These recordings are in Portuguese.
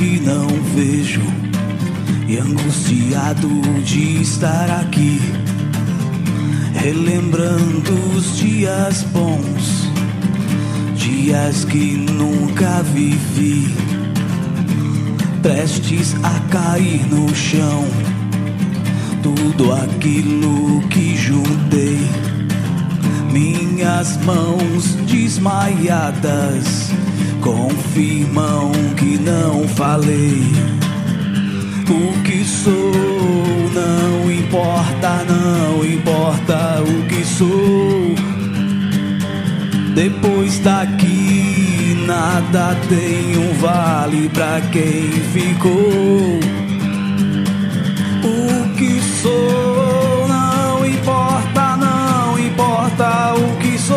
que não vejo e angustiado de estar aqui, relembrando os dias bons, dias que nunca vivi, prestes a cair no chão, tudo aquilo que juntei, minhas mãos desmaiadas confirmam que não falei. O que sou não importa, não importa o que sou. Depois daqui nada tem vale pra quem ficou. O que sou não importa, não importa o que sou.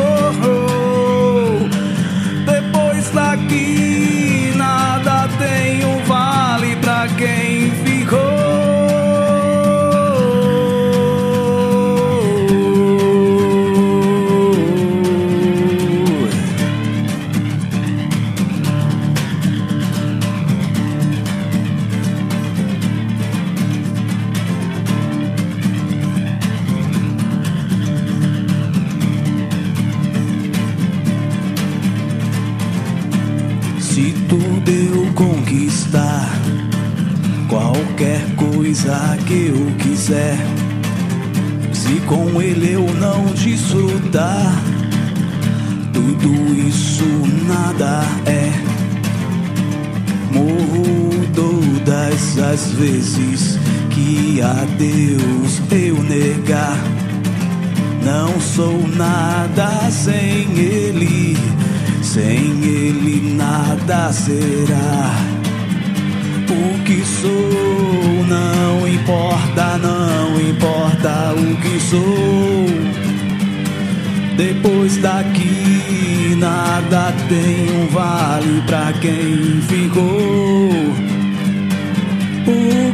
Depois daqui nada tem vale pra quem ficou. Se tudo eu conquistar, qualquer coisa que eu quiser, se com ele eu não desfrutar, tudo isso nada é. Morro todas as vezes que a Deus eu negar. Não sou nada sem ele, sem ele nada será. O que sou não importa, não importa o que sou. Depois daqui nada tem vale pra quem ficou. O